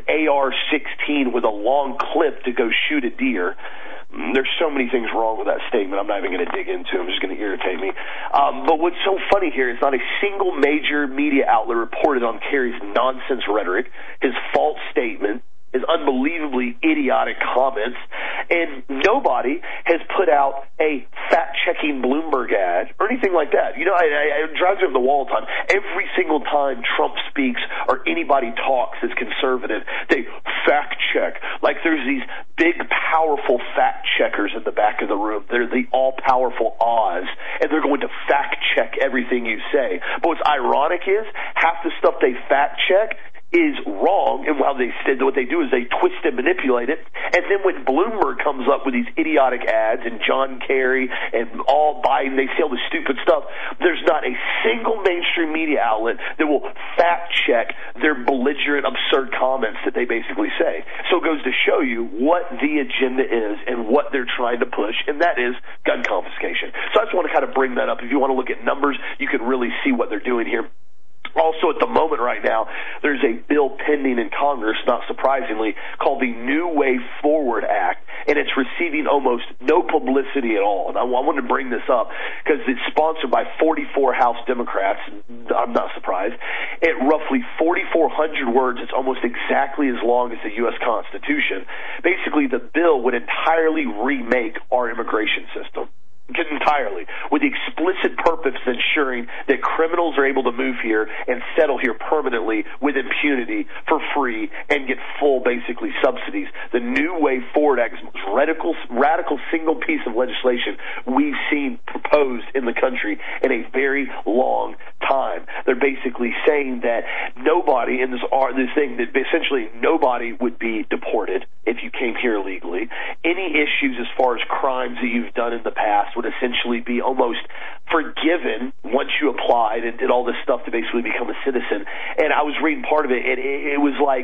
Speaker 1: AR-16 with a long clip to go shoot a deer. There's so many things wrong with that statement I'm not even going to dig into. I'm just going to irritate me. But what's so funny here is not a single major media outlet reported on Kerry's nonsense rhetoric, his false statement, his unbelievably idiotic comments, and nobody has put out a fact-checking Bloomberg ad or anything like that. You know, it drives me up the wall all the time. Every single time Trump speaks or anybody talks that's conservative, they fact-check. Like there's these big, powerful fact-checkers in the back of the room. They're the all-powerful Oz, and they're going to fact-check everything you say. But what's ironic is half the stuff they fact-check is wrong, and while what they do is they twist and manipulate it, and then when Bloomberg comes up with these idiotic ads, and John Kerry and all Biden, they say all this stupid stuff, there's not a single mainstream media outlet that will fact-check their belligerent, absurd comments that they basically say. So it goes to show you what the agenda is and what they're trying to push, and that is gun confiscation. So I just want to kind of bring that up. If you want to look at numbers, you can really see what they're doing here. Also, at the moment right now, there's a bill pending in Congress, not surprisingly, called the New Way Forward Act, and it's receiving almost no publicity at all. And I want to bring this up because it's sponsored by 44 House Democrats. I'm not surprised. At roughly 4,400 words, it's almost exactly as long as the U.S. Constitution. Basically, the bill would entirely remake our immigration system. Entirely, with the explicit purpose of ensuring that criminals are able to move here and settle here permanently with impunity for free and get full, basically, subsidies. The New Way Forward Act is the most radical single piece of legislation we've seen proposed in the country in a very long time. They're basically saying that nobody in this thing, that essentially nobody would be deported if you came here illegally. Any issues as far as crimes that you've done in the past would essentially be almost forgiven once you applied and did all this stuff to basically become a citizen. And I was reading part of it, and it was like,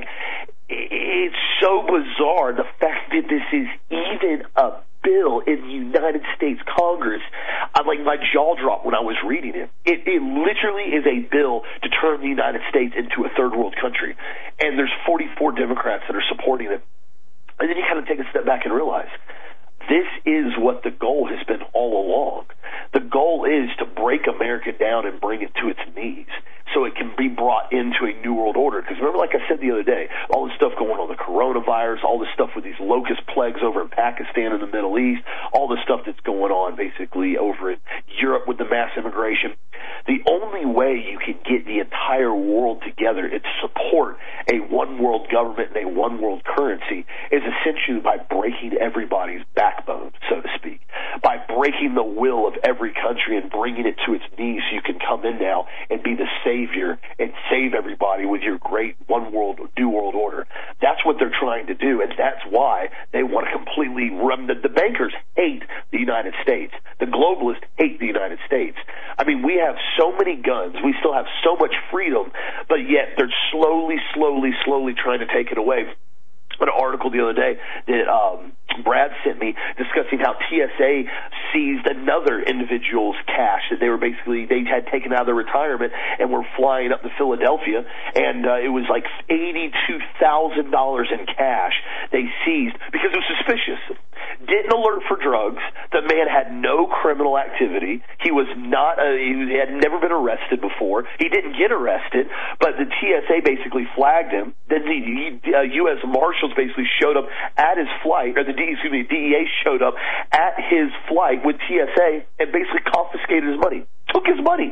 Speaker 1: it's so bizarre, the fact that this is even a bill in the United States Congress. My jaw dropped when I was reading it. It literally is a bill to turn the United States into a third world country. And there's 44 Democrats that are supporting it. And then you kind of take a step back and realize this is what the goal has been all along. The goal is to break America down and bring it to its knees so it can be brought into a new world order. Because remember, like I said the other day, all this stuff going on, the coronavirus, all this stuff with these locust plagues over in Pakistan and the Middle East, all the stuff that's going on basically over in Europe with the mass immigration. The only way you can get the entire world together is to support a 100% one world government and a one world currency is essentially by breaking everybody's backbone, so to speak, by breaking the will of every country and bringing it to its knees so you can come in now and be the savior and save everybody with your great one world, new world order. That's what they're trying to do, and that's why they want to completely run. The bankers hate the United States. The globalists hate the United States. I mean, we have so many guns. We still have so much freedom, but yet they're slowly trying to take it away. An article the other day that Brad sent me discussing how TSA seized another individual's cash that they had taken out of their retirement and were flying up to Philadelphia, and it was like $82,000 in cash they seized because it was suspicious. Didn't alert for drugs. The man had no criminal activity. He was not. He had never been arrested before. He didn't get arrested, but the TSA basically flagged him. Then the U.S. Marshals basically showed up at his flight, or the DEA showed up at his flight with TSA and basically confiscated his money. Took his money.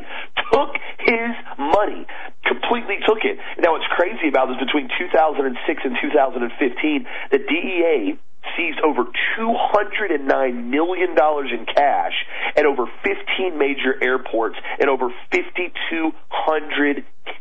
Speaker 1: Completely took it. Now, what's crazy about this, between 2006 and 2015, the DEA seized over $209 million in cash at over 15 major airports and over 5,200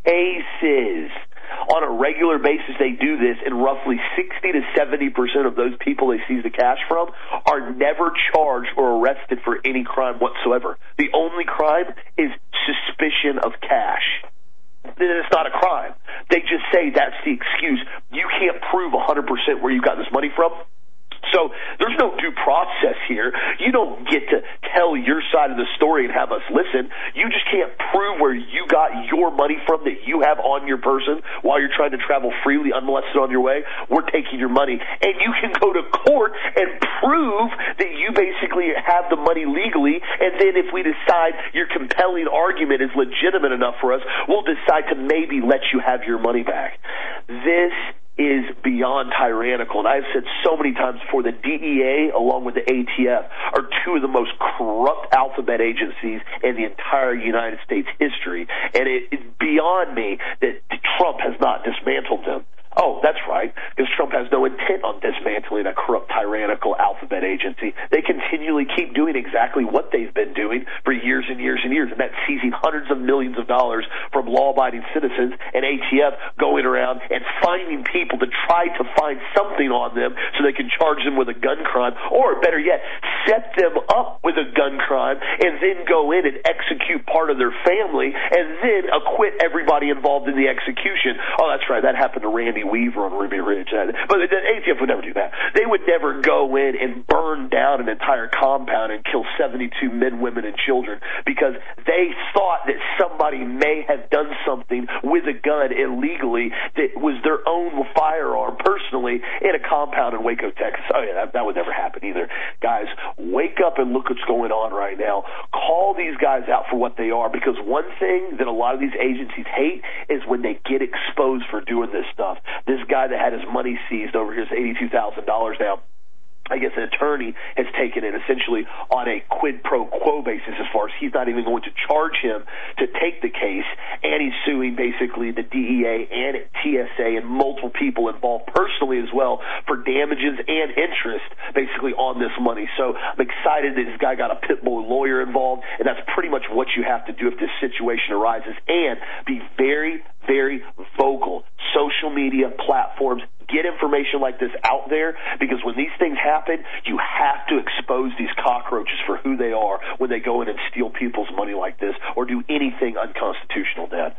Speaker 1: cases. On a regular basis, they do this, and roughly 60 to 70% of those people they seize the cash from are never charged or arrested for any crime whatsoever. The only crime is suspicion of cash. Then it's not a crime. They just say that's the excuse. You can't prove 100% where you got this money from. So there's no due process here. You don't get to tell your side of the story and have us listen. You just can't prove where you got your money from that you have on your person while you're trying to travel freely unmolested on your way. We're taking your money. And you can go to court and prove that you basically have the money legally, and then if we decide your compelling argument is legitimate enough for us, we'll decide to maybe let you have your money back. This is beyond tyrannical, and I've said so many times before, the DEA along with the ATF are two of the most corrupt alphabet agencies in the entire United States history, and it's beyond me that Trump has not dismantled them. Oh, that's right, because Trump has no intent on dismantling a corrupt, tyrannical alphabet agency. They continually keep doing exactly what they've been doing for years and years and years, and that's seizing hundreds of millions of dollars from law-abiding citizens, and ATF going around and finding people to try to find something on them so they can charge them with a gun crime, or better yet, set them up with a gun crime and then go in and execute part of their family and then acquit everybody involved in the execution. Oh, that's right, that happened to Randy Weaver on Ruby Ridge. But the ATF would never do that. They would never go in and burn down an entire compound and kill 72 men, women, and children because they thought that somebody may have done something with a gun illegally that was their own firearm personally in a compound in Waco, Texas. Oh, yeah, that would never happen either. Guys, wake up and look what's going on right now. Call these guys out for what they are, because one thing that a lot of these agencies hate is when they get exposed for doing this stuff. This guy that had his money seized over his $82,000 now, I guess an attorney has taken it essentially on a quid pro quo basis, as far as he's not even going to charge him to take the case, and he's suing basically the DEA and TSA and multiple people involved personally as well for damages and interest basically on this money. So I'm excited that this guy got a pit bull lawyer involved, and that's pretty much what you have to do if this situation arises, and be very, very vocal. Social media platforms, get information like this out there, because when these things happen, you have to expose these cockroaches for who they are when they go in and steal people's money like this or do anything unconstitutional, Dad.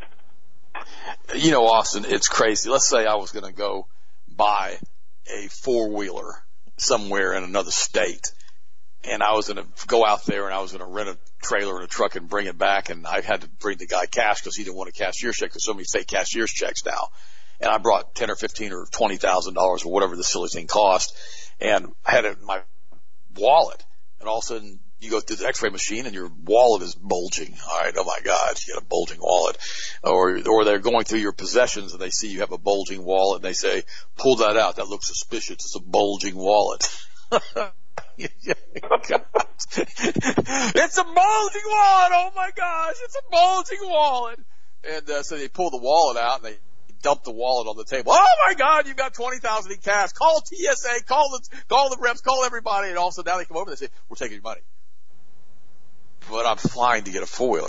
Speaker 2: You know, Austin, it's crazy. Let's say I was going to go buy a four-wheeler somewhere in another state, and I was going to go out there and I was going to rent a trailer and a truck and bring it back, and I had to bring the guy cash because he didn't want a cashier's check, because so many fake cashier's checks now. And I brought $10,000 or $15,000 or $20,000 or whatever the silly thing cost, and I had it in my wallet. And all of a sudden, you go through the X-ray machine, and your wallet is bulging. All right, oh my God, you got a bulging wallet. Or they're going through your possessions, and they see you have a bulging wallet, and they say, "Pull that out. That looks suspicious. It's a bulging wallet." It's a bulging wallet. Oh my gosh, it's a bulging wallet. And so they pull the wallet out, and they dumped the wallet on the table. Oh my God, you've got $20,000 in cash. Call TSA, call the reps, call everybody. And also now they come over and they say, we're taking your money. But I'm flying to get a foiler.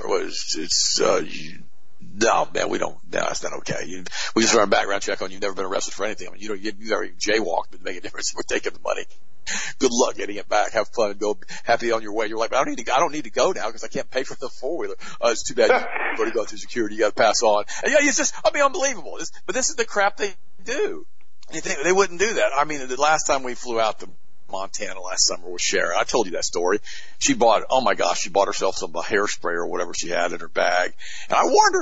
Speaker 2: No, man, we don't. No, that's not okay. We just run a background check on you. You've never been arrested for anything. I mean, you've already jaywalked, but make a difference. We're taking the money. Good luck getting it back. Have fun and go happy on your way. You're like, I don't need to go now because I can't pay for the four-wheeler. It's too bad. You've already gone through security. You got to pass on. And yeah, it's just, unbelievable. But this is the crap they do. You think they wouldn't do that? I mean, the last time we flew out to Montana last summer with Sharon, I told you that story. She bought herself some hairspray or whatever she had in her bag. And I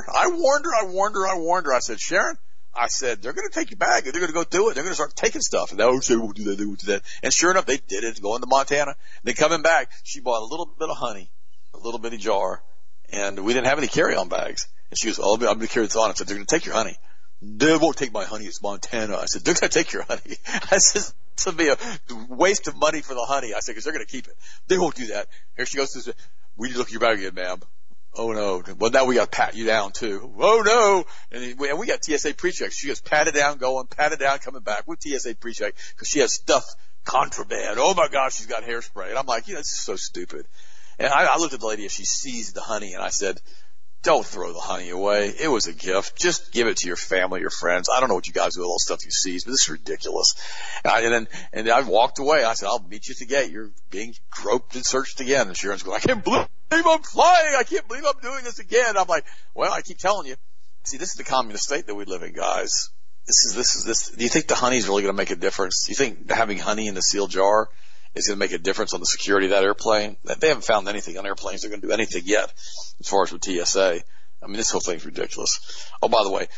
Speaker 2: warned her. I said, Sharon, they're going to take your bag. They're going to go do it. They're going to start taking stuff. And they won't do that. They won't do that. And sure enough, they did it. Going to Montana. Then coming back, she bought a little bit of honey, a little bitty jar. And we didn't have any carry-on bags. And she goes, I'm going to carry this on. I said, they're going to take your honey. They won't take my honey. It's Montana. I said, they're going to take your honey. I said, this would be a waste of money for the honey. I said, because they're going to keep it. They won't do that. Here she goes. We need to look at your bag again, ma'am. Oh no. Well, now we got to pat you down too. Oh no. And we got TSA pre-check. She gets patted down, coming back with TSA pre-check because she has stuff, contraband. Oh my gosh, she's got hairspray. And I'm like, this is so stupid. And I looked at the lady as she seized the honey and I said, don't throw the honey away. It was a gift. Just give it to your family, your friends. I don't know what you guys do with all the stuff you seize, but this is ridiculous. And I walked away. I said, I'll meet you at the gate. You're being groped and searched again. And Sharon's going, I can't believe I'm flying. I can't believe I'm doing this again. I'm like, well, I keep telling you. See, this is the communist state that we live in, guys. This. Do you think the honey is really going to make a difference? Do you think having honey in the sealed jar is going to make a difference on the security of that airplane? They haven't found anything on airplanes they're going to do anything yet as far as with TSA. I mean, this whole thing's ridiculous. Oh, by the way,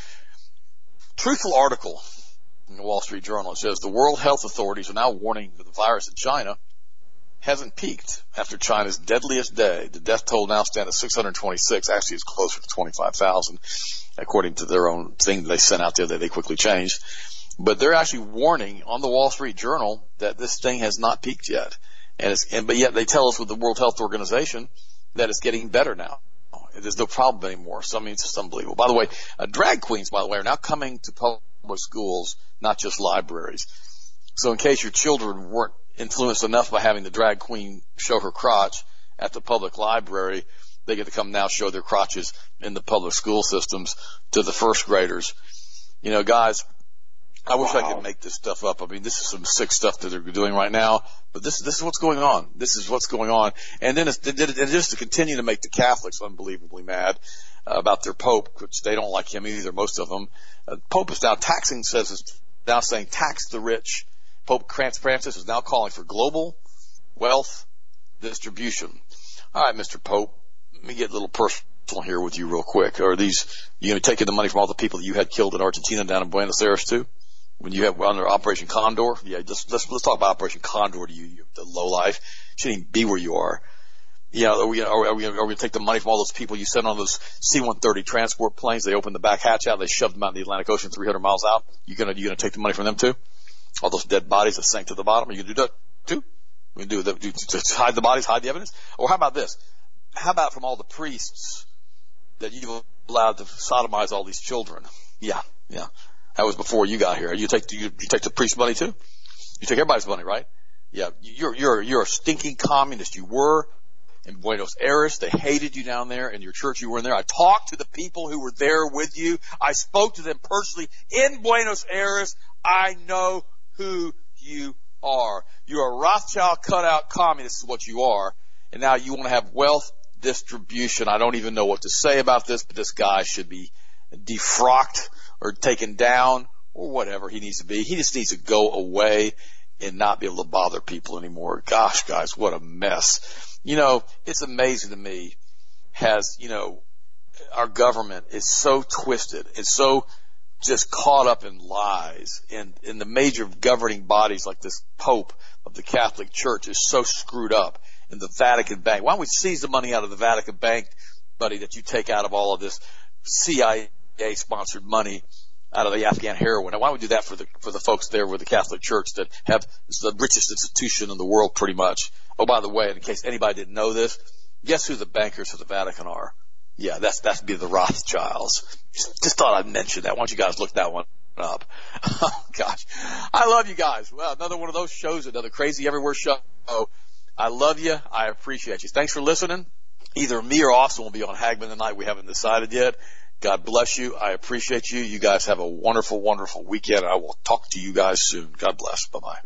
Speaker 2: truthful article in the Wall Street Journal. It says the World Health Authorities are now warning that the virus in China hasn't peaked after China's deadliest day. The death toll now stands at 626. Actually, it's closer to 25,000, according to their own thing they sent out the other day. They quickly changed. But they're actually warning on the Wall Street Journal that this thing has not peaked yet. But yet they tell us with the World Health Organization that it's getting better now. There's no problem anymore. So, I mean, it's just unbelievable. By the way, drag queens, by the way, are now coming to public schools, not just libraries. So in case your children weren't influenced enough by having the drag queen show her crotch at the public library, they get to come now show their crotches in the public school systems to the first graders. Guys, I wish I could make this stuff up. I mean, this is some sick stuff that they're doing right now, but this is what's going on. This is what's going on. And then just to continue to make the Catholics unbelievably mad about their Pope, which they don't like him either, most of them. Pope is now saying tax the rich. Pope Francis is now calling for global wealth distribution. All right, Mr. Pope, let me get a little personal here with you real quick. Are you going to take the money from all the people that you had killed in Argentina down in Buenos Aires too? When you have under Operation Condor? Yeah, let's talk about Operation Condor to you the lowlife. Shouldn't even be where you are. Are we going to take the money from all those people you sent on those C-130 transport planes? They opened the back hatch out, they shoved them out in the Atlantic Ocean 300 miles out. You going to take the money from them too? All those dead bodies that sank to the bottom? Are you going to do that too? We can do that, to hide the bodies, hide the evidence? Or how about this? How about from all the priests that you've allowed to sodomize all these children? Yeah. That was before you got here. You take the priest money too? You take everybody's money, right? Yeah. You're a stinking communist. You were in Buenos Aires. They hated you down there in your church. You were in there. I talked to the people who were there with you. I spoke to them personally in Buenos Aires. I know who you are. You're a Rothschild cutout communist is what you are. And now you want to have wealth distribution. I don't even know what to say about this, but this guy should be defrocked or taken down or whatever he needs to be. He just needs to go away and not be able to bother people anymore. Gosh, guys, what a mess. It's amazing to me our government is so twisted. It's so just caught up in lies, and the major governing bodies like this Pope of the Catholic Church is so screwed up. In the Vatican Bank. Why don't we seize the money out of the Vatican Bank, buddy, that you take out of all of this CIA-sponsored money out of the Afghan heroin? And why don't we do that for the folks there with the Catholic Church that have the richest institution in the world pretty much? Oh, by the way, in case anybody didn't know this, guess who the bankers for the Vatican are? Yeah, that's be the Rothschilds. Just thought I'd mention that. Why don't you guys look that one up? Oh, gosh. I love you guys. Well, another one of those shows, another Crazy Everywhere show. I love you. I appreciate you. Thanks for listening. Either me or Austin will be on Hagman tonight. We haven't decided yet. God bless you. I appreciate you. You guys have a wonderful, wonderful weekend. I will talk to you guys soon. God bless. Bye-bye.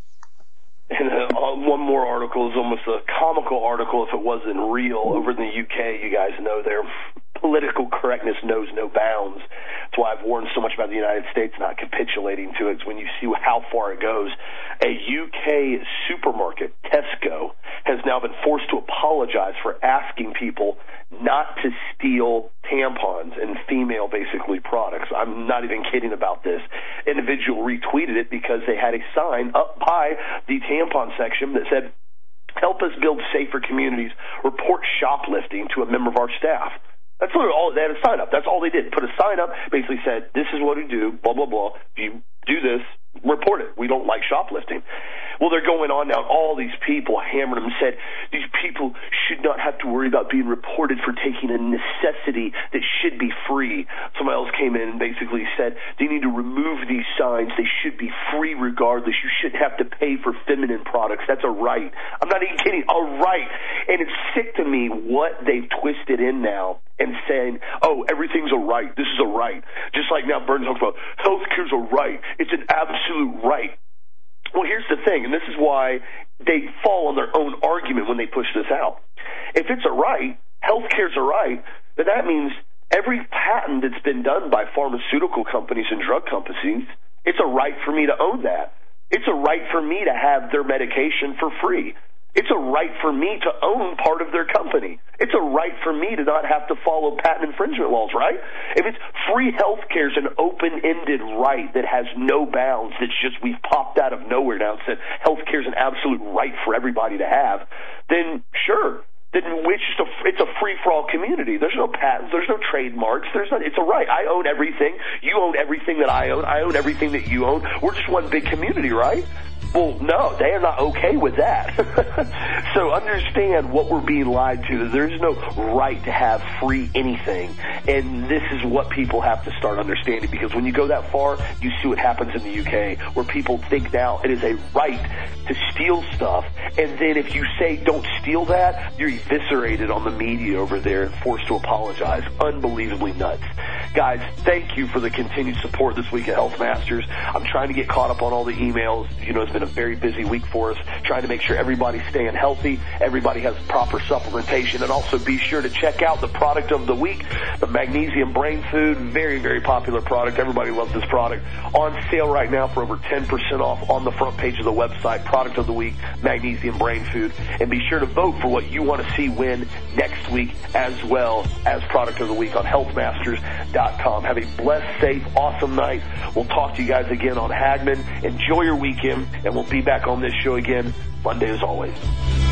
Speaker 1: And one more article is almost a comical article if it wasn't real. Over in the UK, you guys know their political correctness knows no bounds. That's why I've warned so much about the United States not capitulating to it. It's when you see how far it goes. A UK supermarket, Tesco, has now been forced to apologize for asking people not to steal tampons and female, basically, products. I'm not even kidding about this. Individual retweeted it because they had a sign up by the tampon section that said, "Help us build safer communities. Report shoplifting to a member of our staff." That's literally all. They had a sign up. That's all they did. Put a sign up, basically said, "This is what we do, blah, blah, blah. If you do this, report it. We don't like shoplifting." Well, they're going on now. All these people hammered them and said, these people should not have to worry about being reported for taking a necessity that should be free. Somebody else came in and basically said, they need to remove these signs. They should be free regardless. You shouldn't have to pay for feminine products. That's a right. I'm not even kidding. A right. And it's sick to me what they've twisted in now and saying, oh, everything's a right. This is a right. Just like now Burns talks about healthcare's a right. It's an absolute right. Well, here's the thing, and this is why they fall on their own argument when they push this out. If it's a right, healthcare's a right, then that means every patent that's been done by pharmaceutical companies and drug companies, it's a right for me to own that. It's a right for me to have their medication for free. It's a right for me to own part of their company. It's a right for me to not have to follow patent infringement laws, right? If it's free health care is an open-ended right that has no bounds, that's just we've popped out of nowhere now and said health care is an absolute right for everybody to have, then sure. Then it's a free-for-all community. There's no patents. There's no trademarks. It's a right. I own everything. You own everything that I own. I own everything that you own. We're just one big community, right? Well, no, they are not okay with that. So understand what we're being lied to. There's no right to have free anything. And this is what people have to start understanding, because when you go that far, you see what happens in the UK, where people think now it is a right to steal stuff. And then if you say don't steal that, you're eviscerated on the media over there and forced to apologize. Unbelievably nuts. Guys, thank you for the continued support this week at Health Masters. I'm trying to get caught up on all the emails. You know, it's been a very busy week for us, trying to make sure everybody's staying healthy, everybody has proper supplementation, and also be sure to check out the product of the week, the Magnesium Brain Food. Very, very popular product. Everybody loves this product. On sale right now for over 10% off on the front page of the website. Product of the week, Magnesium Brain Food. And be sure to vote for what you want to see win next week, as well as product of the week on healthmasters.com. Have a blessed, safe, awesome night. We'll talk to you guys again on Hagman. Enjoy your weekend, and we'll be back on this show again Monday as always.